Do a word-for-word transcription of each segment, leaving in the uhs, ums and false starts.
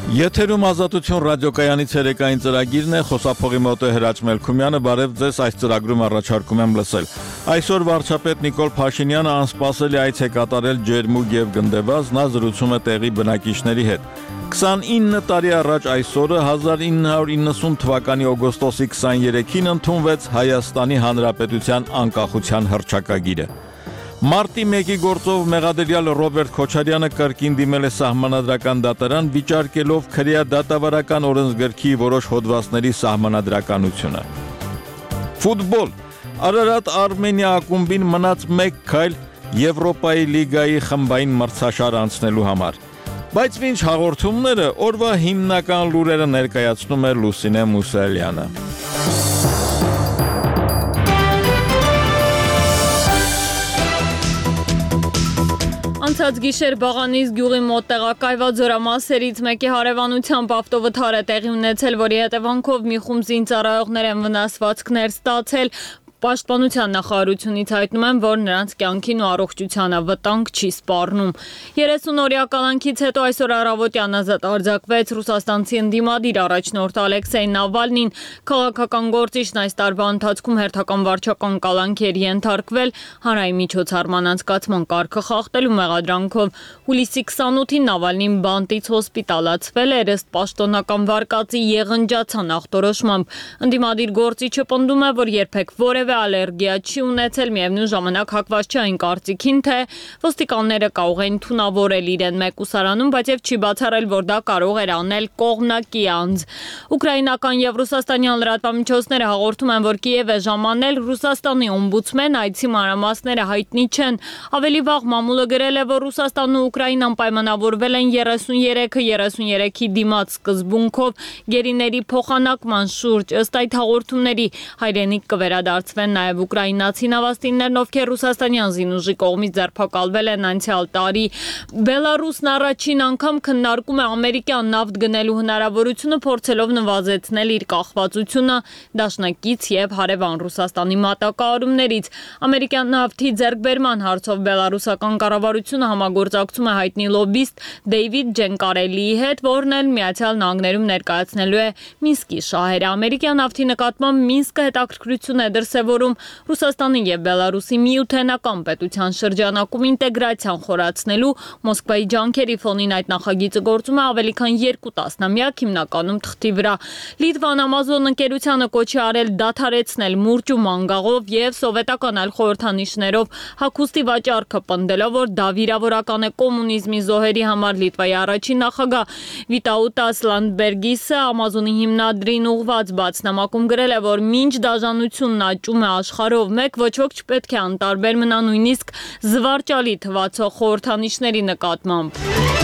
Եթերում ազատություն ռադիոկայանից երեկային ծրագիրն է, խոսափողի մոտ է Հրաչ Մելքումյանը, բարև ձեզ, այս ծրագրում առաջարկում եմ լսել։ Այսօր վարչապետ Նիկոլ Փաշինյանը անսպասելի այց է կատարել ջերմուկ եւ գնդեված, նա զրուցում է տեղի բնակիչների հետ։ քսանինը տարի առաջ այսօրը հազար ինը հարյուր իննսուն թվականի օգոստոսի քսաներեքին ընդունվեց Հայաստանի Հանրապետության անկախության հռչակագիրը։ Մարտի մեկի գործով մեղադրյալ Ռոբերտ Քոչարյանը կրկին դիմել է սահմանադրական դատարան, վիճարկելով քրեադատավարական օրենսգրքի որոշ հոդվածների սահմանադրականությունը։ Ֆուտբոլ. Արարատ Արմենիա ակումբին մնաց մեկ քայլ Եվրոպայի լիգայի խմբային մրցաշար անցնելու համար։ Բայց մինչ հաղորդումները օրվա հիմնական լուրերը ներկայացնում է Լուսինե Մուսալյանը։ Անցած գիշեր Բաղանիս գյուղի մոտ տեղակայված զորամասերից մեկի հարևանությամբ ավտովթար է տեղի ունեցել, որի հետևանքով մի խումբ զինծառայողներ են վնասվածքներ ստացել։ Պաշտպանության նախարարությունից հայտնում են, որ նրանց կյանքին ու առողջությանը վտանգ չի սպառնում։ երեսուն-օրյա կալանքից հետո այսօր առավոտյան ազատ արձակվեց ռուսաստանցի ընդդիմադիր առաջնորդ Ալեքսեյ Նավալնին։ Քաղաքական գործիչն այս տարվա ընթացքում հերթական վարչական կալանքի էր ենթարկվել հանրային միջոցառման անցկացման կարգը խախտելու մեղադրանքով։ Հուլիսի քսանութին Նավալնին բանտից հոսպիտալացվել էր ըստ պաշտոնական վարկածի եղնջացան ախտորոշմամբ։ Ընդդիմադիր գործիչը պնդում է, որ երբեք որևէ ալերգիա չի ունեցել, միևնույն ժամանակ հակված չի այն կարծիքին, թե ոստիկանները կարող են թունավորել իրեն մեկուսարանում, բայց եւ չի բացառել, որ դա կարող էր անել կողմնակի անձ։ Ուկրաինական եւ ռուսաստանյան լրատվամիջոցները հաղորդում են, որ Կիև է ժամանել Ռուսաստանի օմբուդսմեն, այցի մանրամասները հայտնի չեն։ Ավելի վաղ մամուլը գրել է, որ Ռուսաստանն ու Ուկրաինան պայմանավորվել են երեսուներեքը երեսուներեքի դիմաց սկզբունքով գերիների փոխանակման շուրջ։ Ըստ այդ հաղորդումների հայրենիք կվերադարձվեն նաև ուկրաինացի նավաստիներն, ովքեր ռուսաստանյան զինուժի կողմից ձերբակալվել են անցյալ տարի։ Բելարուսն առաջին անգամ քննարկում է ամերիկյան նավթ գնելու հնարավորությունը, փորձելով նվազեցնել իր կախվածությունը դաշնակից եւ հարևան Ռուսաստանի մատակարարումներից։ Ամերիկյան նավթի ձեռքբերման հարցով բելարուսական կառավարությունը համագործակցում է հայտնի լոբիստ Դեյվիդ Ջենկարելիի հետ, որն էլ Միացյալ Նահանգներում ներկայացնելու է Մինսկի շահերը։ Ամերիկյան նավթի նկատմամբ Մինսկը հետաքրքրություն է դրսևորում Ռուսաստանի եւ Բելարուսի միութենական պետության շրջանակում ինտեգրացիան խորացնելու Մոսկվայի ջանքերի ֆոնին այդ նախագիծը գործում է ավելի քան երկու տասնամյակ, հիմնականում թղթի վրա։ Լիտվան Ամազոն ընկերությանը կոչի արել դադարեցնել մուրճ ու մանգաղով եւ սովետական այլ խորհրդանիշներով հագուստի վաճառքը, պնդելով, որ դա վիրավորական է կոմունիզմի զոհերի համար։ Լիտվայի առաջին նախագահ Վիտաուտաս Լանդբերգիսը Ամազոնի հիմնադրին ուղված բացնամակում գրել է, որ մինչ դաժանությունն աճում է աշխարհով մեկ, ոչ ոք չպետք է անտարբեր մնա նույնիսկ զվարճալի թվացող խորհրդանիշների նկատմամբ։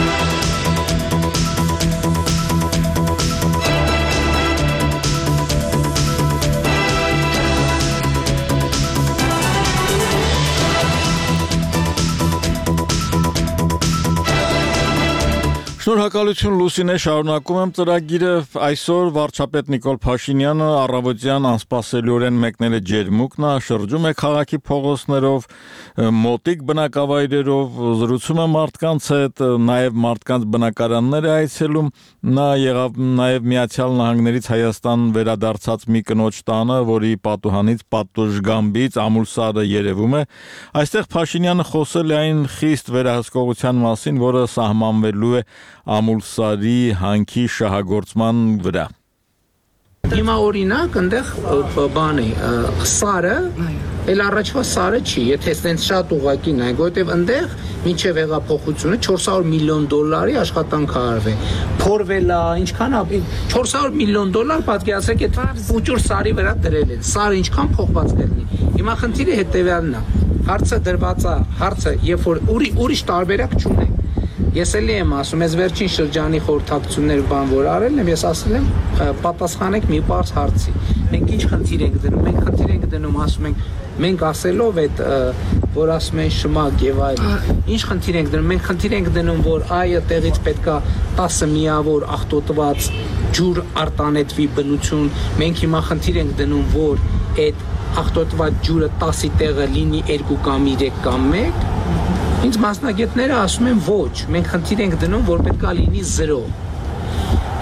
Շնորհակալություն Լուսինե, շարունակում եմ ծրագիրը։ Այսօր վարչապետ Նիկոլ Փաշինյանը առավոտյան անսպասելիորեն մեկնել է ջերմուկ, նա շրջում է քաղաքի փողոցներով, մոտիկ բնակավայրերով, զրուցում է մարդկանց հետ, նաև մարդկանց բնակարաններ է այցելում։ Նա եղավ նաև Միացյալ Նահանգներից Հայաստան վերադարձած մի կնոջ տանը, որի պատուհանից պատուժգամբից ամուլսարը երևում է։ Այստեղ Փաշինյանը խոսել է այն խիստ վերահսկողության մասին, որը սահմանվելու է ամուլսարի հանքի շահագործման վրա։ Հիմա օրինակ այնտեղ բան է, սարը, էլ առաջվա սարը չի, եթե այդպես շատ ուղղակի նայեք, որովհետև այնտեղ մինչև հեղափոխությունը չորս հարյուր միլիոն դոլարի աշխատանք արվել։ Փորվել է, ինչքան է, չորս հարյուր միլիոն դոլար, պատկերացրեք, այդ փուճուր սարի վրա դրել են։ Սարը ինչքան փոխված կլինի։ Հիմա խնդիրը հետևյալն է։ Հարցը դրված է, հարցը, երբ որ ուրիշ տարբերակ չունի։ Ես էլի եմ ասում, ես վերջին շրջանի խորհրդակցություններ բան որ արել եմ, ես ասել եմ, պատասխանեք մի բարձ հարցի։ Մենք ինչ խնդիր ենք դնում, մենք խնդիր ենք դնում, ասում ենք, մենք ասելով այդ, որ ասում են շմակ եւ այլն։ Ինչ խնդիր ենք դնում, մենք խնդիր ենք դնում, որ այը տեղից պետքա տասը միավոր աղտոտված ջուր արտանետվի բնություն, մենք հիմա խնդիր ենք դնում, որ այդ աղտոտված ջուրը տասի տեղը լինի երկու կամ երեք կամ մեկ։ Ինձ մասնագետները ասում են ոչ, մենք խնդիր ենք դնում, որ պետք է լինի զրո։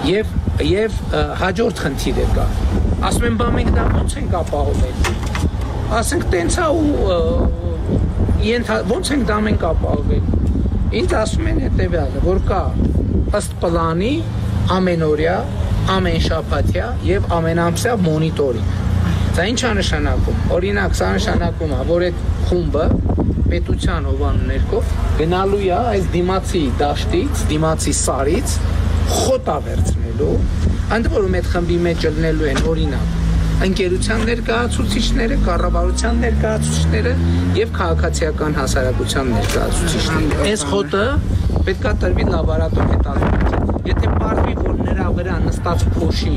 Եվ եւ հաջորդ խնդիրը կա։ Ասում են, բա մենք դա ո՞նց ենք ապահովել։ Ասենք տենց է ու ենթա ո՞նց ենք դա մենք ապահովել։ Ինձ ասում են հետեւյալը, որ կա ըստ պլանի ամենօրյա, ամենշաբաթյա եւ ամենամսյա մոնիտորինգ։ Դա ինչ է նշանակում։ Օրինակ, սա նշանակում է, որ այդ խումբը պետության հովանու ներքով գնալու է այս դիմացի դաշտից, դիմացի սարից խոտա վերցնելու, ընդ որում այդ խմբի մեջ ելնելու են օրինակ ընկերության ներկայացուցիչները, կառավարության ներկայացուցիչները եւ քաղաքացիական հասարակության ներկայացուցիչները։ Այս խոտը պետք է տրվի լաբորատոր հետազոտության։ Եթե պարզվի, որ նրա վրա նստած փոշի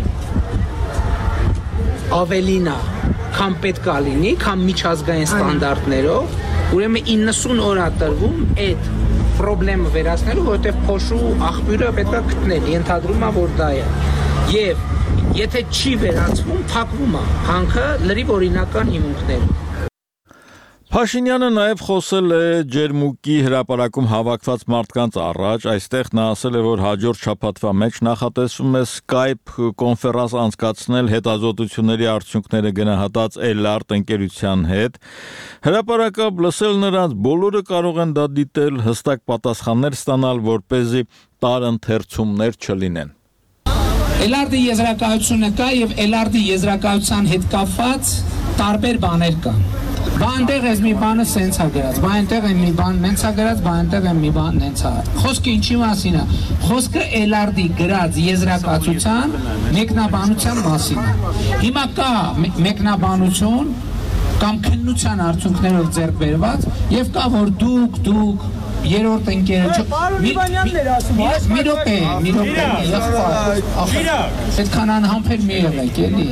ավելին է, քան պետք է լինի, քան միջազգային ստանդարտներով, ուրեմն իննսուն օր է տրվում այդ խնդրը վերացնելու, որովհետև փոշու աղբյուրը պետք է գտնել, ենթադրում է, որ դա է։ Եվ եթե չի վերացվում, փակվում է հանքը լրիվ օրինական հիմունքներով։ Փաշինյանը նաև խոսել է Ջերմուկի հրապարակում հավաքված մարդկանց առաջ, այստեղ նա ասել է, որ հաջորդ շաբաթվա մեջ նախատեսվում է Skype կոնֆերանս անցկացնել հետազոտությունների արդյունքները գնահատած Elart ընկերության հետ։ Հրապարակապ լսել նրանց բոլորը կարող են դա դիտել, հստակ պատասխաններ ստանալ, որպեսզի տարընթերցումներ չլինեն։ Elart-ի եզրակացությունը կա եւ Elart-ի եզրակացության հետ կապված տարբեր բաներ կան։ Բա այնտեղ էս մի բանը սենց է գրած, բա այնտեղ է մի բան նենց է գրած, բա այնտեղ է մի բան նենց է։ Խոսքը ինչի մասին է։ Խոսքը Elart-ի գրած եզրակացության մեկնաբանության մասին է։ Հիմա կա մեկնաբանություն կամ քննության արդյունքներով ձեռք բերված եւ կա որ դուք դուք երրորդ ընկերը Բարիբանյաններ ասում է մի րոպե մի րոպե այդքան անհամբեր մի եղեք էլի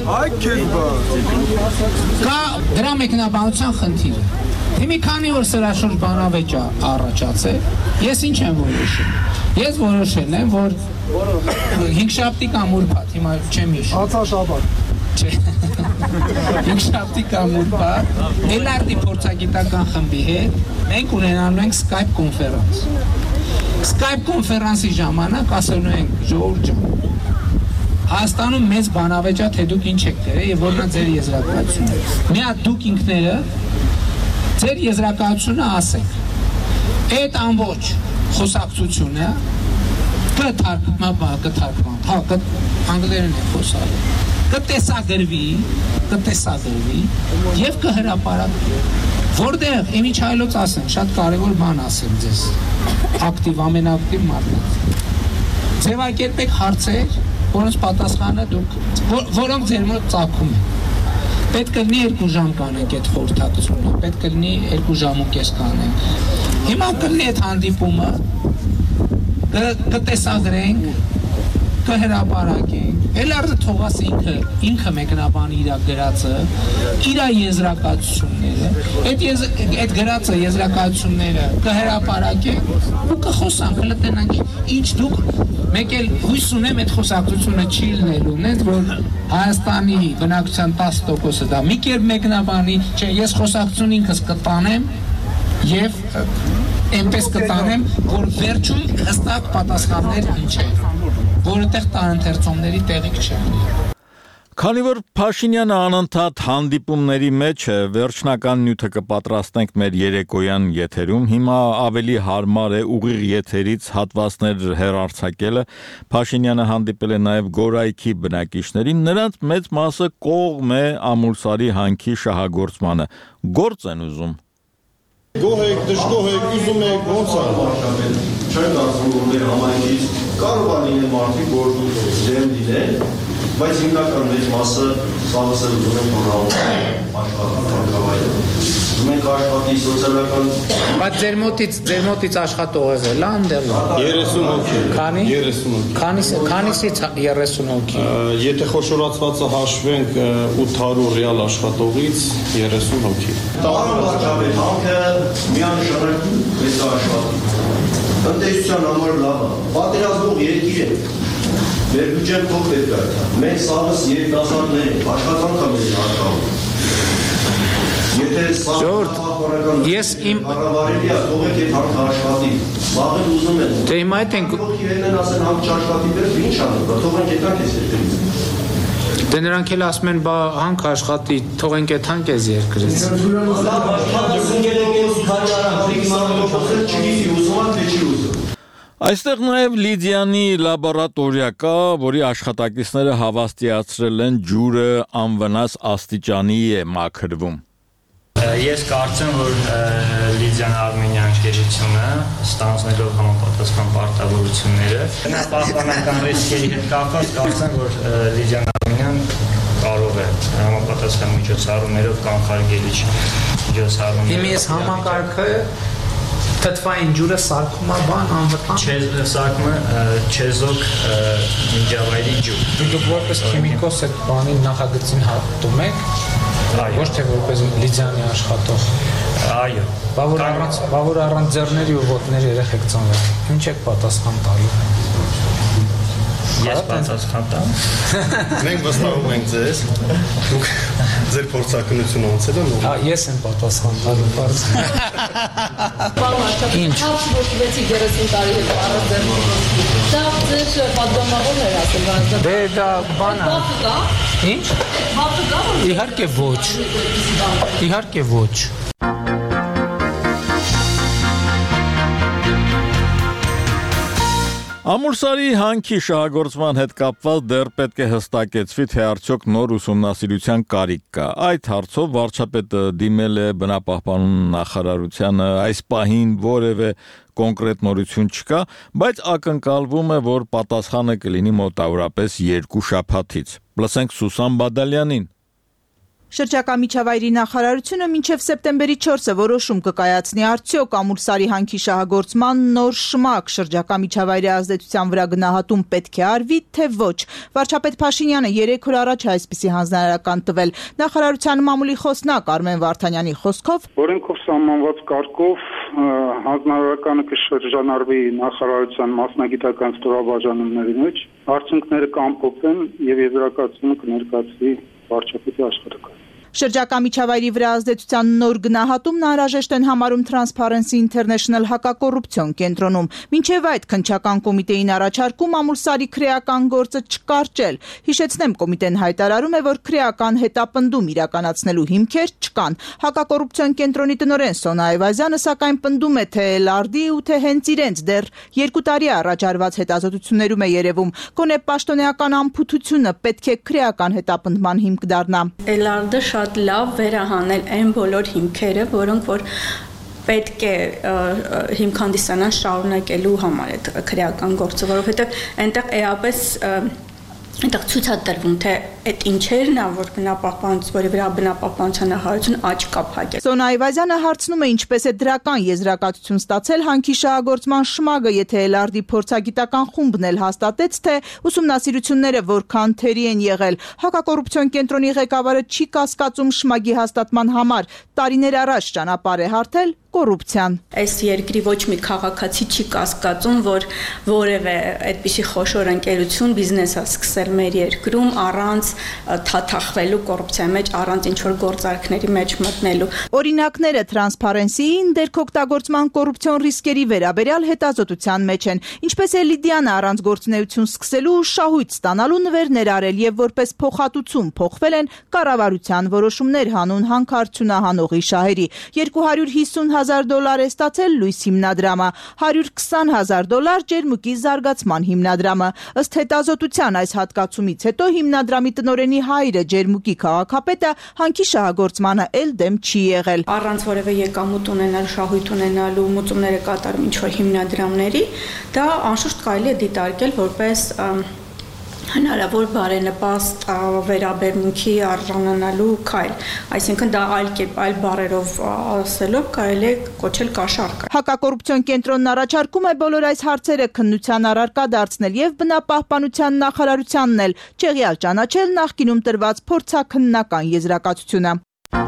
կա դրա մեկնաբանության խնդիրը Հիմի քանի որ սրա շուրջ բանավեճ առաջացել ես ինչ եմ որոշել ես որոշել եմ որ հինգշաբթի կամ ուրբաթ հիմա չեմ հիշում Հացաշաբաթ Հինգշաբթի կամ ուրբաթ Elart-ի փորձագիտական խմբի հետ մենք ունենալու ենք Skype կոնֆերանս Skype կոնֆերանսի ժամանակ ասելու ենք ժողովուրդ ջան Հայաստանում մեծ բանավեճ է թե դուք ինչ եք դերել եւ որն է ձեր եզրակացությունը մի հատ դուք ինքները ձեր եզրակացությունը ասեք այդ ամբողջ խոսակցությունը կթարգմանա կթարգման հա անգլերեն է խոսալը կտեսագրվի կտեսագրվի եւ կհրապարակվի որտեղ իմիջ հայլոց ասեմ շատ կարեւոր բան ասեմ ձեզ ակտիվ ամենակտիվ մարդկանց ձևակերպեք հարցեր որոնց պատասխանը դուք որոնք ձեր մոտ ծագում են պետք է լինի երկու ժամ կանենք այդ խորհրդակցությունը պետք է լինի երկու ժամ ու կես կանենք հիմա կլինի այդ հանդիպումը կտեսագրենք կհրապարակենք Elart-ը թողած ինքը ինքը մեկնաբանի իր գրածը իր եզրակացությունները այդ այդ գրածը եզրակացությունները կհրապարակենք ու կխոսանք կլտնենք ինչ դուք մեկ էլ հույս ունեմ այդ խոսակցությունը չի լինելու նենց որ Հայաստանի բնակչության տասը տոկոսը դա մի կերպ մեկնաբանի չէ ես խոսակցություն ինքս կտանեմ եւ այնպես կտանեմ որ վերջում հստակ պատասխաններ ինչ է որտեղ տարընթերցումների տեղիք չէ Քանի որ Փաշինյանը անընդհատ հանդիպումների մեջ է, վերջնական նյութը կպատրաստենք մեր երեկոյան եթերում, հիմա ավելի հարմար է ուղիղ եթերից հատվածներ հեռարձակելը, Փաշինյանը հանդիպել է նաև Գորայքի բնակիչներին, նրանց մեծ մասը կողմ է ամուլսարի հանքի շահագործմանը, գործ են ուզում Գոհ եք, դժգոհ եք, ուզում եք, ոնց է։ Չեմ կարծում, որ մեր համայնքից կարող է լինել մարդիկ, որ դեմ լինեն, բայց հիմնական մեծ մասը սավասել ուզում են հորհավում աշխատան կավայրը։ Ուզում ենք աշխատի սոցիալական… Բայց ձեր մոտից, ձեր մոտից աշխատող եղել է ընդեղ։ երեսուն հոգի։ Քանի։ երեսուն հոգի։ Քանիսը, քանիսից երեսուն հոգի։ Եթե խոշորացվածը հաշվենք ութ հարյուր ռիալ աշխատողից երեսուն հոգի։ Տարան վարչապետ հանքը միանշանակ մեծ աշխատի։ Տնտեսության համար լավ է։ Պատերազմող երկիր է։ Մեր բյուջեն փոքր պետք է։ Մենք սավս երիտասարդներ ենք, աշխատանք է մեր հարկավոր։ Եթե սա Ժողովուրդ, ես իմ կառավարելի է, թողեք այդ հանք աշխատի։ Վաղը ուզում են։ Դե հիմա այդ ենք Իրեն են ասեն հանք չաշխատի դեռ ինչ անում, թողենք այդ հանք էս երկրից։ Դե նրանք էլ ասում են, բա հանք աշխատի, թողենք այդ հանք էս երկրից։ Այստեղ նաև Լիդիանի լաբորատորիա կա, որի աշխատակիցները հավաստիացրել են ջուրը անվնաս աստիճանի է մաքրվում։ Ես կարծեմ, որ Լիդիան Արմենյան ընկերությունը ստանձնելով համապատասխան պարտավորությունները պաշտպանական ռիսկերի հետ կապված կարծեմ, որ Լիդիան Արմենյան կարող է համապատասխան միջոցառումներով կանխարգելիչ միջոցառումներ։ Հիմա ես համակարգը թթվային ջուրը սարքում է բան անվտանգ։ Սարքում է չեզոք միջավայրի ջուր։ Դուք որպես քիմիկոս այդ բանի նախագծին հատում եք, ոչ թե որպես Լիդիանի աշխատող։ Այո։ Բա որ առանց, բա որ առանց ձեռների ու ոտների երեխեք ծնվել։ Ինչ եք պատասխան տալու։ Ես պատասխան տամ։ Մենք վստահում ենք ձեզ, դուք ձեր փորձակնությունը ոնցել են։ Հա, ես եմ պատասխան տալու բարձ։ Ինչ։ Հապշվեցի երեսուն տարի հետ առանց ձեռնոցի։ Դա ձեր պատգամավոր էր ասել, բայց Դե դա բան է։ բախը կա։ Ինչ։ Բախը կա։ Իհարկե ոչ։ Իհարկե ոչ։ Ամուրսարի հանքի շահագործման հետ կապված դեռ պետք է հստակեցվի, թե արդյոք նոր ուսումնասիրության կարիք կա։ Այդ հարցով վարչապետը դիմել է բնապահպանության նախարարությանը, այս պահին որևէ կոնկրետ նորություն չկա, բայց ակնկալվում է, որ պատասխանը կլինի մոտավորապես երկու շաբաթից։ Լսենք Սուսան Բադալյանին։ Շրջակա միջավայրի նախարարությունը մինչև սեպտեմբերի չորսը որոշում կկայացնի արդյոք Ամուրսարի հանքի շահագործման նոր շմակ շրջակա միջավայրի ազդեցության վրա գնահատում պետք է արվի, թե ոչ։ Վարչապետ Փաշինյանը երեք օր առաջ այսպիսի հանձնարարական տվել։ Նախարարության մամուլի խոսնակ Արմեն Վարդանյանի խոսքով Օրենքով սահմանված կարգով հանձնարարականը կշրջանառվի նախարարության մասնագիտական ստորաբաժանումների մեջ, արդյունքները կամփոփվեն եւ եզրակացումը կներկայացվի վարչապետի աշխատակազմին։ Շրջակա միջավայրի վրա ազդեցության նոր գնահատումն անհրաժեշտ են համարում Transparency International հակակոռուպցիոն կենտրոնում։ Մինչև այդ քննչական կոմիտեին առաջարկում Ամուրսարի քրեական գործը չկարճել։ Հիշեցնեմ, կոմիտեն հայտարարում է, որ քրեական հետապնդում իրականացնելու հիմքեր չկան։ Հակակոռուպցիոն կենտրոնի տնօրեն Սոնա Այվազյանը սակայն պնդում է, թե Լարդի ու թե հենց իրենց դեռ երկու տարի առաջ արված հետազոտություններում է երևում, գոնե պաշտոնեական անփութությունը պետք է քրեական հետապնդման հիմք դառնա։ Լարդը շատ լավ վերահանել այն բոլոր հիմքերը, որոնք որ պետք է հիմք հանդիսանան շարունակելու համար այդ քրեական գործը, որովհետև այնտեղ էապես այնտեղ ցույց է տրվում, թե այդ ինչերն է, որ բնապահպանության, որի վրա բնապահպանության նախարարությունը աչք կա փակել։ Սոնա Այվազյանը հարցնում է, ինչպես է դրական եզրակացություն ստացել հանքի շահագործման շմագը, եթե Էլարդի փորձագիտական խումբն էլ հաստատեց, թե ուսումնասիրությունները որքան թերի են եղել։ Հակակոռուպցիոն կենտրոնի ղեկավարը չի կասկածում շմագի հաստատման համար տարիներ առաջ ճանապարհ է հարթել կոռուպցիան։ Այս երկրի ոչ մի քաղաքացի չի կասկածում, որ որևէ այդպիսի խոշոր ընկերություն բիզնես է սկսել մեր երկրում առանց թաթախվելու կոռուպցիայի մեջ, առանց ինչ-որ գործարքների մեջ մտնելու։ Օրինակները Transparency-ին դերքօգտագործման կոռուպցիոն ռիսկերի վերաբերյալ հետազոտության մեջ են, ինչպես է Լիդիանը առանց գործունեություն սկսելու ու շահույթ ստանալու նվերներ արել եւ որպես փոխհատուցում փոխվել են կառավարության որոշումներ հանուն հանքարդյունահանողի շահերի։ երկու հարյուր հիսուն հազար դոլար է ստացել Լույս հիմնադրամը, հարյուր քսան հազար դոլար Ջերմուկի զարգացման հիմնադրամը։ Ըստ հետազոտության այս հատկացումից հետո հիմնադրամի տնօրենի հայրը Ջերմուկի քաղաքապետը հանքի շահագործմանը էլ դեմ չի եղել։ Առանց որևէ եկամուտ ունենալ, շահույթ ունենալու մուծումները կատարում ինչ-որ հիմնադրամների, դա անշուշտ կարելի է դիտարկել որպես հնարավոր բարենպաստ վերաբերմունքի արժանանալու քայլ, այսինքն դա այլ կերպ, այլ բառերով ասելով կարելի է կոչել կաշառք։ Հակակոռուպցիոն կենտրոնն առաջարկում է բոլոր այս հարցերը քննության առարկա դարձնել եւ բնապահպանության նախարարությանն էլ չեղյալ ճանաչել նախկինում տրված փորձաքննական եզրակացությունը։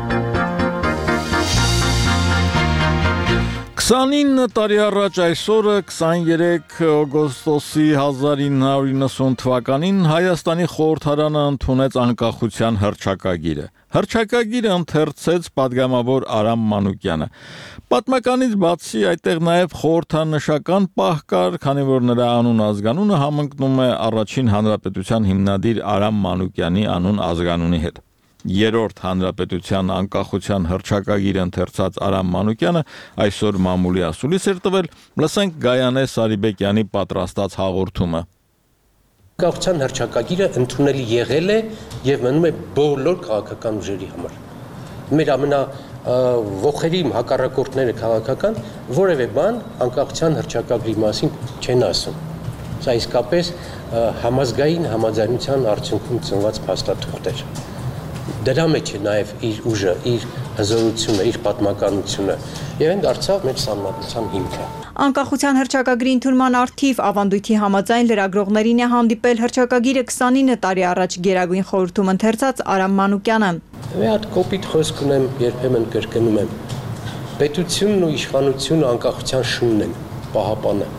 քսանինը տարի առաջ այսօրը քսաներեք օգոստոսի հազար ինը հարյուր իննսուն թվականին Հայաստանի խորհրդարանը ընդունեց անկախության հռչակագիրը։ Հռչակագիրը ընթերցեց պատգամավոր Արամ Մանուկյանը։ Պատմականից բացի այդտեղ նաև խորհրդանշական պահ կար, քանի որ նրա անուն ազգանունը համընկնում է առաջին հանրապետության հիմնադիր Արամ Մանուկյանի անուն ազգանունի հետ։ Երրորդ հանրապետության անկախության հռչակագիրը ընթերցած Արամ Մանուկյանը այսօր մամուլի ասուլիս էր տվել, լսենք Գայանե Սարիբեկյանի պատրաստած հաղորդումը։ Անկախության հռչակագիրը ընդունելի եղել է եւ մնում է բոլոր քաղաքական ուժերի համար։ Մեր ամենա ողերի հակառակորդները քաղաքական որևէ բան անկախության հռչակագրի մասին չեն ասում։ Սա իսկապես համազգային համաձայնության արդյունքում ծնված փաստաթուղթ էր։ Դրա մեջ է նաև իր ուժը, իր հզորությունը, իր պատմականությունը եւ այն դարձավ մեր սահմանության հիմքը։ Անկախության հռչակագրի ընդունման առթիվ ավանդույթի համաձայն լրագրողներին է հանդիպել հռչակագիրը քսանինը տարի առաջ Գերագույն խորհրդում ընթերցած Արամ Մանուկյանը։ Մի հատ կոպիտ խոսք ունեմ, երբեմն կրկնում եմ։ Պետությունն ու իշխանությունը անկախության շունն են, պահապանը։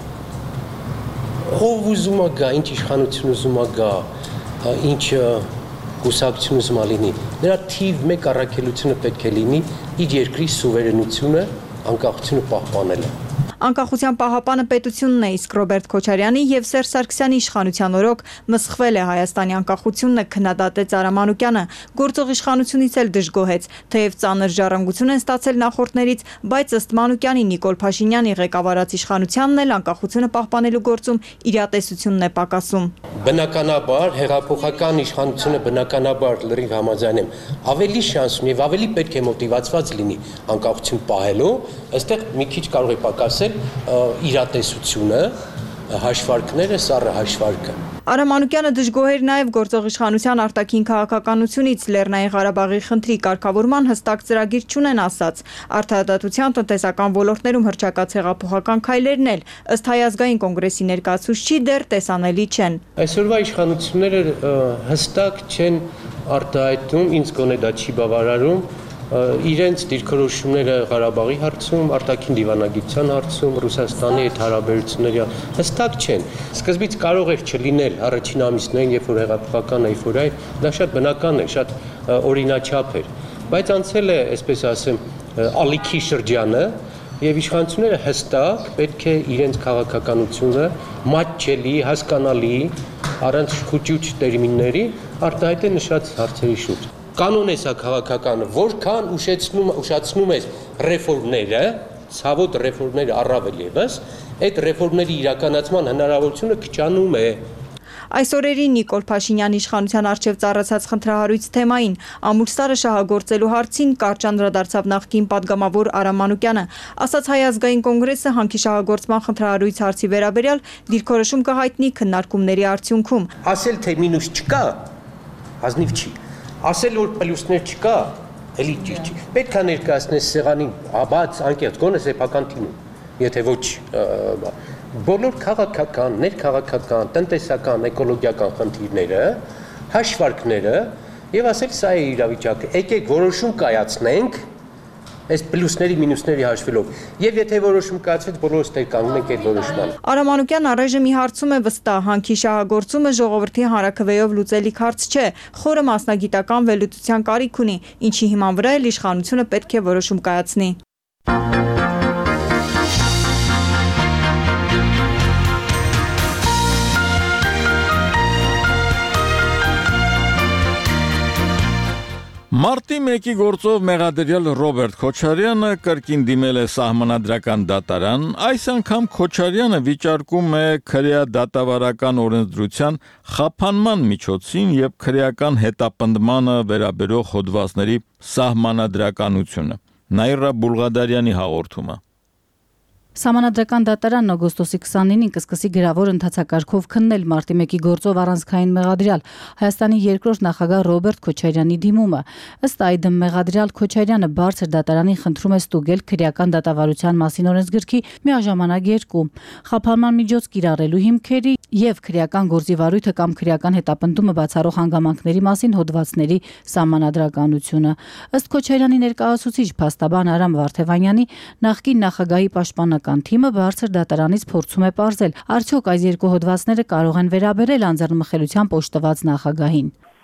Ով ուզում է գա, ինչ իշխանություն ուզում է գա, ինչ կուսակցություն ուզում լինի, նրա թիվ մեկ առաքելությունը պետք է լինի իր երկրի սուվերենությունը, անկախությունը պահպանելը։ Անկախության պահապանը պետությունն է, իսկ Ռոբերտ Քոչարյանի եւ Սերժ Սարգսյանի իշխանության օրոք մսխվել է Հայաստանի անկախությունը, քննադատեց Արամ Մանուկյանը, գործող իշխանությունից էլ դժգոհեց, թեև ծանր ժառանգություն են ստացել նախորդներից, բայց ըստ Մանուկյանի Նիկոլ Փաշինյանի ղեկավարած իշխանությանն էլ անկախությունը պահպանելու գործում իրատեսությունն է պակասում։ Բնականաբար հեղափոխական իշխանությունը բնականաբար լրիվ համաձայն եմ, ավելի շանս ունի եւ ավելի պետք է մոտիվացված լինի անկախություն պահելու, այստեղ մի քիչ կարող է պակասել իրատեսությունը, հաշվարկները, սառը հաշվարկը։ Արամ Մանուկյանը դժգոհ էր նաև գործող իշխանության արտաքին քաղաքականությունից, Լեռնային Ղարաբաղի խնդրի կարգավորման հստակ ծրագիր չունեն ասաց։ Արդարադատության տնտեսական ոլորտներում հռչակած հեղափոխական քայլերն էլ ըստ Հայ ազգային կոնգրեսի ներկայացուցչի դեռ տեսանելի չեն։ Այսօրվա իշխանությունները հստակ չեն արտահայտում, ինձ գոնե դա չի բավարարում, իրենց դիրքորոշումները Ղարաբաղի հարցում, արտաքին դիվանագիտության հարցում, Ռուսաստանի հետ հարաբերությունների հստակ չեն։ Սկզբից կարող էր չլինել առաջին ամիսներին, երբ որ հեղափոխական էյֆորիա, դա շատ բնական է, շատ օրինաչափ էր, բայց անցել է, այսպես ասեմ, ալիքի շրջանը, եւ իշխանությունները հստակ պետք է իրենց քաղաքականությունը մատչելի, հասկանալի, առանց խուճուճ տերմինների արտահայտեն նշած հարցերի շուրջ։ Կանոն է սա քաղաքականը, որքան ուշեցնում ուշացնում է ռեֆորմները, ցավոտ ռեֆորմները առավել եւս, այդ ռեֆորմների իրականացման հնարավորությունը քչանում է։ Այս օրերին Նիկոլ Փաշինյանի իշխանության արչև ծառացած խնդրահարույց թեմային ամուրսարը շահագործելու հարցին կարճ անդրադարձավ նախկին պատգամավոր Արամ Մանուկյանը, ասաց Հայ ազգային կոնգրեսը հանքի շահագործման խնդրահարույց հարցի վերաբերյալ դիրքորոշում կհայտնի քննարկումների արդյունքում։ Ասել թե մինուս չկա, ազնիվ չի։ Ասել որ պլյուսներ չկա, էլի ճիշտ չի։ Պետք է ներկայացնես սեղանին, բաց, անկեղծ, գոնե սեփական թիմում, եթե ոչ բոլոր քաղաքական, ներքաղաքական, տնտեսական, էկոլոգիական խնդիրները, հաշվարկները եւ ասել սա է իրավիճակը։ Եկեք որոշում կայացնենք այս պլյուսների մինուսների հաշվելով եւ եթե որոշում կայացվեց բոլորս տեր կանգնենք այդ որոշման։ Արամ Մանուկյանն առայժմ իհարցում է վստահ, հանքի շահագործումը ժողովրդի հանրաքվեով լուծելիք հարց չէ, խորը մասնագիտական վերլուծության կարիք ունի, ինչի հիման վրա էլ իշխանությունը պետք է որոշում կայացնի։ Մարտի մեկի գործով մեղադրյալ Ռոբերտ Քոչարյանը կրկին դիմել է սահմանադրական դատարան, այս անգամ Քոչարյանը վիճարկում է քրեադատավարական օրենսդրության խափանման միջոցին եւ քրեական հետապնդմանը վերաբերող հոդվածների սահմանադրականությունը։ Նաիրա Բուլղադարյանի հաղորդումը։ Սահմանադրական դատարանն օգոստոսի քսանինին կսկսի գրավոր ընթացակարգով քննել մարտի մեկի գործով առանցքային մեղադրյալ Հայաստանի երկրորդ նախագահ Ռոբերտ Քոչարյանի դիմումը։ Ըստ այդմ մեղադրյալ Քոչարյանը բարձր դատարանին խնդրում է ստուգել քրեական դատավարության մասին օրենսգրքի միաժամանակ երկու՝ խափանման միջոց կիրառելու հիմքերի եւ քրեական գործի վարույթը կամ քրեական հետապնդումը բացառող հանգամանքների մասին հոդվածների սահմանադրականությունը։ Ըստ Քոչարյանի ներկայացուցիչ փաստաբան Արամ Վարդևանյանի, նախկին նախագահի պաշտպանական թիմը բարձր դատարանից փորձում է պարզել, արդյոք այս երկու հոդվածները կարող են վերաբերել անձեռնմխելությամբ օժտված նախագահին։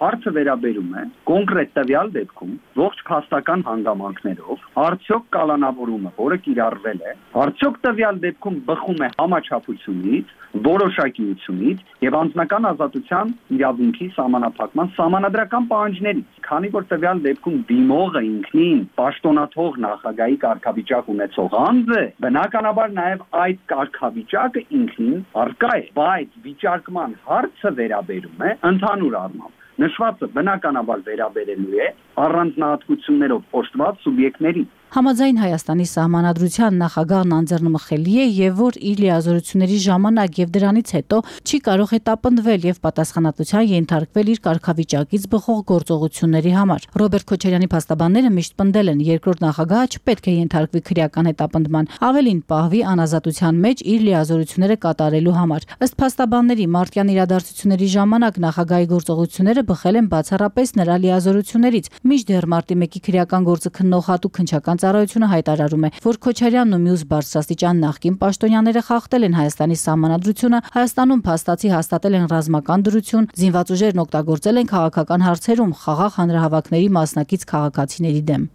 Հարցը վերաբերում է կոնկրետ տվյալ դեպքում ողջ փաստական հանգամանքներով արդյոք կալանավորումը, որը կիրառվել է, արդյոք տվյալ դեպքում բխում է համաչափությունից, որոշակիությունից եւ անձնական ազատության իրավունքի սահմանափակման սահմանադրական պահանջներից, քանի որ տվյալ դեպքում դիմողը ինքնին պաշտոնաթող նախագահի կարգավիճակ ունեցող անձ է, բնականաբար նաեւ այդ կարգավիճակը ինքնին առկա է, բայց վիճարկման հարցը վերաբերում է ընդհանուր առմամբ նշվածը բնականաբար վերաբերելու է առանձնահատկություններով օժտված սուբյեկտների։ Համաձայն Հայաստանի սահմանադրության նախագահն անձեռնմխելի է եւ որ իր լիազորությունների ժամանակ եւ դրանից հետո չի կարող հետապնդվել եւ պատասխանատվության ենթարկվել իր կարգավիճակից բխող գործողությունների համար։ Ռոբերտ Քոչարյանի փաստաբանները միշտ պնդել են երկրորդ նախագահը չպետք է ենթարկվի քրեական հետապնդման, ավելին պահվի անազատության մեջ իր լիազորությունները կատարելու համար։ Ըստ փաստաբանների մարտյան իրադարձությունների ժամանակ նախագահի գործողությունները բխել են բացառապես նրա լիազորություններից։ Մինչդեռ մարտի մեկի քրեական գործը քննող հատուկ քննչական ծառայությունը հայտարարում է, որ Քոչարյանն ու մյուս բարձրաստիճան նախկին պաշտոնյաները խախտել են Հայաստանի սահմանադրությունը, Հայաստանում փաստացի հաստատել են ռազմական դրություն, զինված ուժերն օգտագործել են քաղաքական հարցերում խաղաղ հանրահավաքների մասնակից քաղաքացիների դեմ։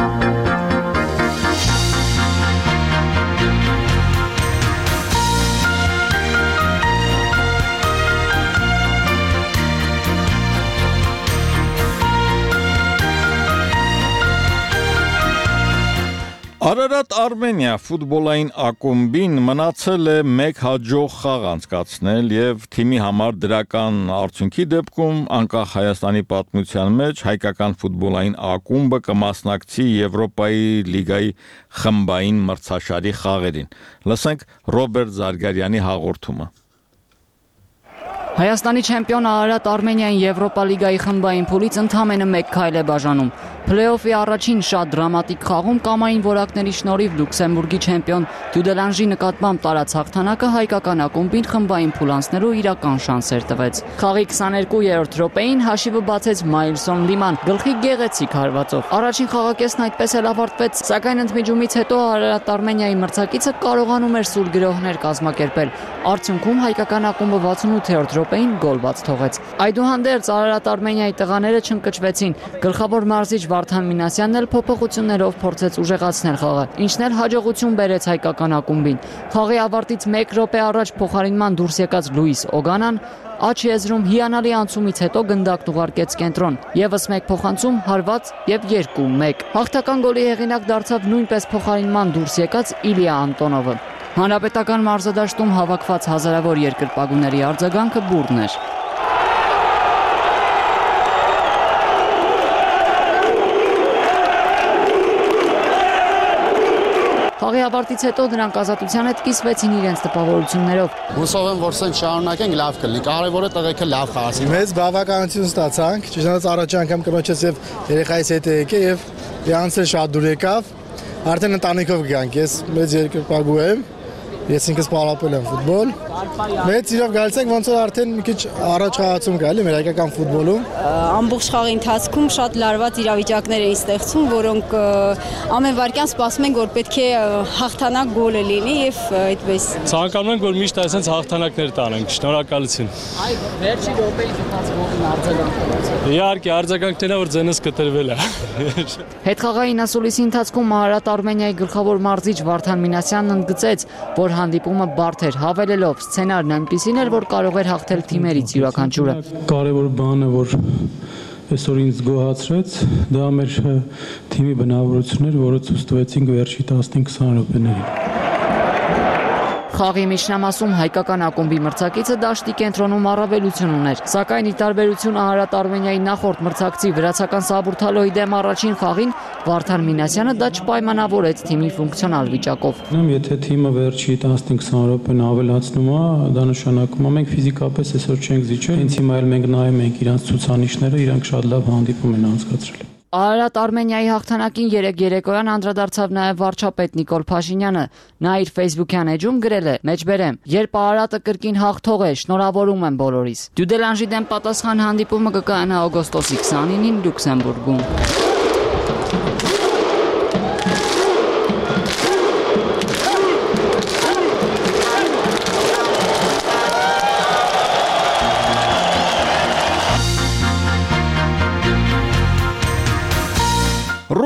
Արարատ Արմենիա ֆուտբոլային ակումբին մնացել է մեկ հաջող խաղ անցկացնել եւ թիմի համար դրական արդյունքի դեպքում անկախ Հայաստանի պատմության մեջ հայկական ֆուտբոլային ակումբը կմասնակցի Եվրոպայի լիգայի խմբային մրցաշարի խաղերին։ Լսենք Ռոբերտ Զարգարյանի հաղորդումը։ Հայաստանի չեմպիոն Արարատ Արմենիային Եվրոպա լիգայի խմբային փուլից ընդամենը մեկ քայլ է բաժանում։ Փլեյօֆի առաջին շատ դրամատիկ խաղում կամային որակների շնորհիվ Լյուքսեմբուրգի չեմպիոն Դյուդելանժի նկատմամբ տարած հաղթանակը հայկական ակումբին խմբային փուլ անցնելու իրական շանսեր տվեց։ Խաղի քսաներկուերորդ րոպեին հաշիվը բացեց Մայլսոն Լիման գլխի գեղեցիկ հարվածով։ Առաջին խաղակեսն այդպես էլ ավարտվեց, սակայն ընդմիջումից հետո Արարատ Արմենիայի մրցակիցը կարողանում էր սուր գրոհներ կազմակերպել։ Արդյունքում հայկական ակումբը վաթսունութերորդ րոպեին գոլ բաց թողեց։ Այդուհանդերձ Արարատ Արմենիայի տղաները չընկճվեցին։ Գլխավոր մարզիչ Վարդան Մինասյանն էլ փոփոխություններով փորձեց ուժեղացնել խաղը, ինչն էլ հաջողություն բերեց հայկական ակումբին։ Խաղի ավարտից մեկ րոպե առաջ փոխարինման դուրս եկած Լուիս Օգանան աջ եզրում հիանալի անցումից հետո գնդակն ուղարկեց կենտրոն, եւս մեկ փոխանցում հարված եւ երկու մեկ։ Հաղթական գոլի հեղինակ դարձավ նույնպես փոխարինման դուրս եկած Իլիա Անտոնովը։ Հանրապետական մարզադաշտում հավաքված հազարավոր երկրպագուների արձագանքը բուրդն էր։ Խաղի ավարտից հետո դրանք ազատության հետ կիսվեցին իրենց տպավորություններով։ Հուսով եմ, որ սենց շարունակենք, լավ կլինի։ Կարևորը տղեկը լավ խաղացին։ Մեծ բավականություն ստացանք, ճիշտ առաջ անգամ կնոջս եւ երեխայիս հետ եկե եւ իրանցը շատ դուր եկավ։ Արդեն ընտանիքով գանք, ես մեծ երկրպագու եմ։ Ես ինքս պարապել եմ ֆուտբոլ։ Մեծ իրավ գալիս ենք ոնց որ արդեն մի քիչ առաջ խաղացում գալի մեր հայկական ֆուտբոլում։ Ամբողջ խաղի ընթացքում շատ լարված իրավիճակներ էին ստեղծում, որոնք ամեն վարքյան սպասում ենք, որ պետք է հաղթանակ գոլը լինի եւ այդպես։ Ցանկանում ենք, որ միշտ այսպես հաղթանակներ տանենք։ Շնորհակալություն։ Այ վերջի րոպեից ընթացքում արձագանք։ Իհարկե, արձագանքներն որ ձենս կտրվել է։ Հետխաղային ասուլիսի ընթացքում Արարատ Արմենիայի գլխավոր մարզիչ Վարդան Մինասյանն ընդգծեց, որ հանդիպումը բարդ էր, հավելելով սցենարն այնպիսին էր, որ կարող էր հաղթել թիմերից յուրաքանչյուրը։ Կարևոր բանը, որ այսօր ինձ գոհացրեց, դա մեր թիմի բնավորություններ, որը ցույց տվեցինք վերջի տասնհինգ քսան րոպեներին։ Խաղի միջնամասում հայկական ակումբի մրցակիցը դաշտի կենտրոնում առավելություն ուներ, սակայն ի տարբերություն Արարատ Արմենիայի նախորդ մրցակցի վրացական Սաբուրթալոյի դեմ առաջին խաղին Վարդան Մինասյանը դա չպայմանավորեց թիմի ֆունկցիոնալ վիճակով։ Եթե թիմը վերջի տասնհինգ քսան րոպեն ավելացնում է, դա նշանակում է մենք ֆիզիկապես այսօր չենք զիջել, հենց հիմա էլ մենք նայում ենք իրանց ցուցանիշները, իրանք շատ լավ հանդիպում են անցկացրել։ Արարատ Արմենիայի հաղթանակին երեկ երեկոյան անդրադարձավ նաև վարչապետ Նիկոլ Փաշինյանը։ Նա իր Facebook-յան էջում գրել է. «Մեջբերեմ, երբ Արարատը կրկին հաղթող է, շնորհավորում եմ բոլորիս»։ Դյուդելանժի դեմ պատասխան հանդիպումը կկայանա օգոստոսի քսանինին Լյուքսեմբուրգում։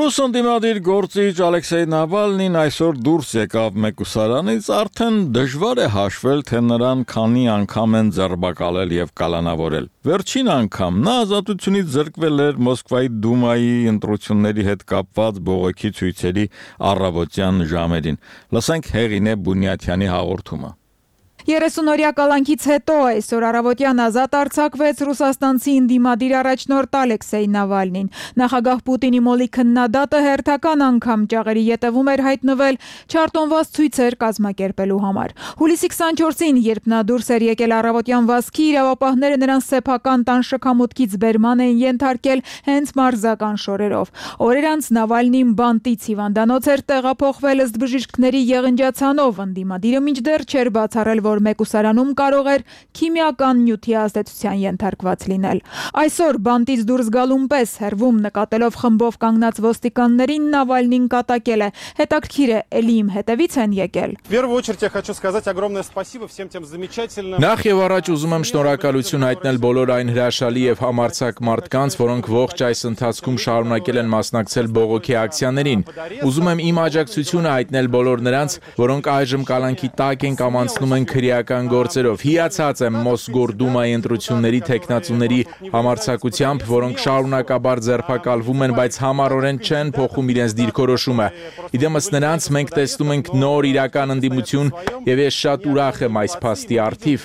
Ռուս ընդդիմադիր գործիչ Ալեքսեյ Նավալնին այսօր դուրս եկավ մեկուսարանից, արդեն դժվար է հաշվել, թե նրան քանի անգամ են ձերբակալել եւ կալանավորել։ Վերջին անգամ նա ազատությունից զրկվել էր Մոսկվայի Դումայի ընտրությունների հետ կապված բողոքի ցույցերի առավոտյան ժամերին։ Լսենք Հեղինե Բունյաթյանի հաղորդումը։ երեսուն-օրյա կալանքից հետո այսօր առավոտյան ազատ արձակվեց ռուսաստանցի ընդդիմադիր առաջնորդ Ալեքսեյ Նավալնին։ Նախագահ Պուտինի մոլի քննադատը հերթական անգամ ճաղերի ետևում էր հայտնվել չարտոնված ցույցեր կազմակերպելու համար։ Հուլիսի քսանչորսին, երբ նա դուրս էր եկել առավոտյան վազքի, իրավապահները նրան սեփական տան շքամուտքից բերման էին ենթարկել հենց մարզական շորերով։ Օրեր անց Նավալնին բանտից հիվանդանոց էր տեղափոխվել ըստ բժիշկների եղնջացանով, ընդդիմադիրը մինչդեռ չէր բացառել, որ մեկուսարանում կարող էր քիմիական նյութի ազդեցության ենթարկված լինել։ Այսօր բանտից դուրս գալուն պես հերվում նկատելով խմբով կանգնած ոստիկաններին Նավալնին կատակել է։ Հետաքրքիր է, էլի իմ հետևից են եկել։ Նախ եւ առաջ ուզում եմ շնորհակալություն հայտնել բոլոր այն հրաշալի եւ համարձակ մարդկանց, որոնք ողջ այս ընթացքում շարունակել են մասնակցել բողոքի ակցիաներին։ Ուզում եմ իմ աջակցությունը հայտնել բոլոր նրանց, որոնք այժմ կալանքի տակ են կամ անցնում են քրեական գործերով։ Հիացած եմ Մոսգորդումայի ընտրությունների թեկնածուների համարձակությամբ, որոնք շարունակաբար ձերբակալվում են, բայց համառորեն չեն փոխում իրենց դիրքորոշումը։ Իդեմս նրանց մենք տեսնում ենք նոր իրական ընդդիմություն եւ ես շատ ուրախ եմ այս փաստի առթիվ։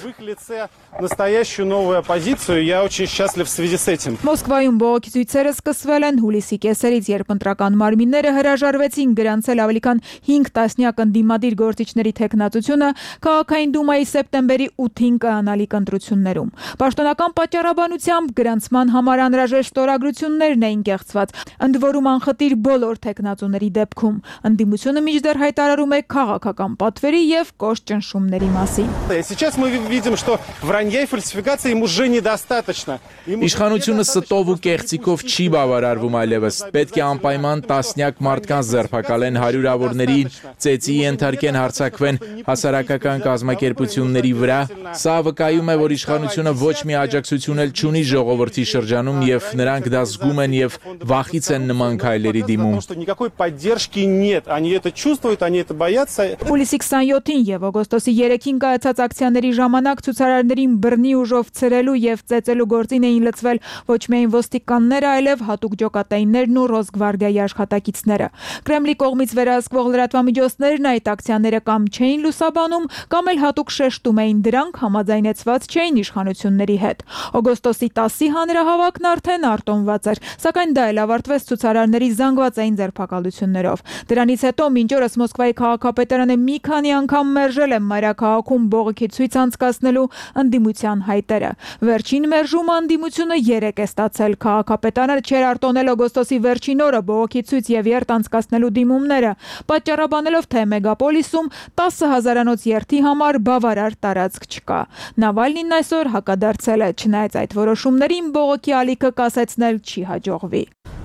Настоящую новую оппозицию. Я очень счастлив в связи с этим. Մոսկվայում բողոքի ցույցերը սկսվել են հուլիսի կեսերից, երբ ընտրական մարմինները հրաժարվեցին գրանցել ավելի քան հինգ տասնյակ ընդդիմադիր գործիչների թեկնածությունը քաղաքային դումայի սեպտեմբերի ութին կանալիք ընտրություններում։ Պաշտոնական պատճառաբանությամբ գրանցման համար անհրաժեշտ ստորագրություններն էին կեղծված, ընդ որում անխտիր բոլոր թեկնածուների դեպքում։ Ընդդիմությունը մինչդեռ հայտարարում է քաղաքական պատվերի եւ կոշտ ճնշումների մասին։ Сейчас мы видим, что вранья и фальсификации им уже недостаточно. Իշխանությունը ստով ու կեղծիկով չի բավարարվում այլևս։ Պետք է անպայման տասնյակ մարդկանց ձերբակալեն, հարյուրավորների ծեծի ենթարկեն, հարձակվեն հասարակական կազմակերպությունների վրա։ Սա վկայում է, որ իշխանությունը ոչ մի աջակցություն էլ չունի ժողովրդի շրջանում եւ նրանք դա զգում են եւ վախից են նման քայլերի դիմում։ Никакой поддержки нет. Они это чувствуют, они это боятся. Հուլիսի քսանյոթին եւ օգոստոսի երեքին կայացած ակցիաների ժամանակ ցուցարարներին բռնի ուժով ցրելու եւ ծեծելու գործին էին լծվել ոչ միայն ոստիկանները, այլև հատուկ ջոկատայիններն ու Ռոսգվարդիայի աշխատակիցները։ Կրեմլի կողմից վերահսկվող լրատվամիջոցներն այդ ակցիաները կամ չէին լուսաբանում, կամ էլ հատուկ շեշտում էին դրանք համաձայնեցված չէին իշխանությունների հետ։ Օգոստոսի տասի հանրահավաքն արդեն արտոնված էր, սակայն դա էլ ավարտվեց ցուցարարների զանգվածային ձերբակալություններով։ Դրանից հետո մինչ օրս Մոսկվայի քաղաքապետարանը մի քանի անգամ մերժել է մայրաքաղաքում բողոքի ցույց անցկացնելու ընդդիմության հայտերը։ Վերջին մերժումը ընդդիմությունը երեք է ստացել։ Քաղաքապետարանը չէր արտոնել օգոստոսի վերջին օրը բողոքի ցույց եւ երթ անցկացնելու դիմումները, պատճառաբանելով, թե մեգապոլիսում տասը հազարանոց երթի համար բավարար տարածք չկա։ Նավալնին այսօր հակադարձել է, չնայած այդ որոշումներին բողոքի ալիքը կասեցնել չի հաջողվի։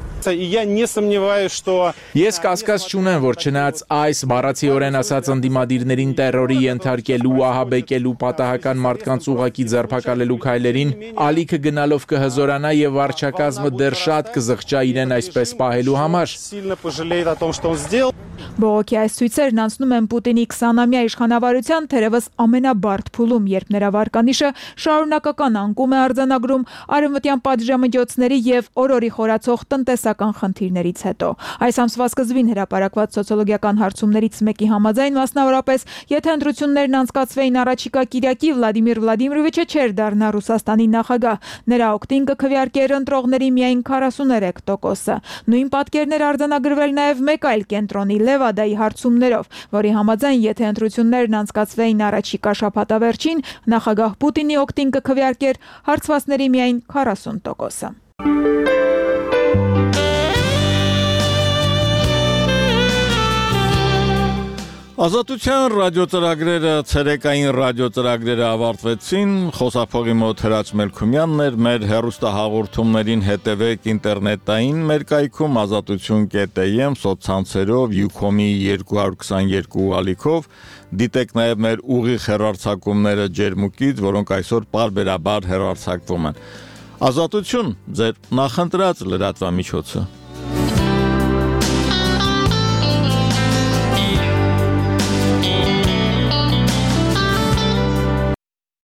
И я не сомневаюсь, что Ես կասկած չունեմ, որ չնայած այս բառացիորեն ասած ընդդիմադիրներին տերորի ենթարկելու, ահաբեկելու, պատահական մարդկանց ուղակի ձերբակալելու քայլերին, ալիքը գնալով կհզորանա եւ վարչակազմը դեռ շատ կզղջա իրեն այսպես պահելու համար։ сильно пожалеет о том, что он сделал. Բողոքի այս ցույցերն անցնում են Պուտինի քսանամյա իշխանավարության թերևս ամենաբարդ փուլում, երբ նրա վարկանիշը շարունակական անկում է արձանագրում արևմտյան պատժամիջոցների եւ օրորի խորացող տնտեսական խնդիրներից հետո։ Այս ամսվա սկզբին հրապարակված սոցիոլոգիական հարցումներից մեկի համաձայն, մասնավորապես, եթե ընտրություններն անցկացվեին առաջիկա կիրակի, Վլադիմիր Վլադիմիրովիչը չէր դառնա Ռուսաստանի նախագահ։ Նրա օգտին կքվեարկեր ընտրողների միայն քառասուներեք տոկոսը։ Նույն պատկերներ արձանագրվել նաեւ մեկ այլ կենտրոնի Լևադայի հարցումներով, որի համաձայն, եթե ընտրություններն անցկացվեին առաջիկա շաբաթավերջին, նախագահ Պուտինի օգտին կքվեարկեր հարցվածների միայն քառասուն տոկոսը։ Ազատության ռադիոծրագրերը, ցերեկային ռադիոծրագրերը ավարտվեցին, խոսափողի մոտ Հրաչ Մելքումյանն էր, մեր հեռուստահաղորդումներին հետևեք ինտերնետային մեր կայքում ազատություն կետ am, սոցցանցերով, Յուքոմի երկու հարյուր քսաներկու ալիքով, դիտեք նաև մեր ուղիղ հեռարձակումները ջերմուկից, որոնք այսօր պարբերաբար հեռարձակվում են։ Ազատություն, ձեր նախընտրած լրատվամիջոցը։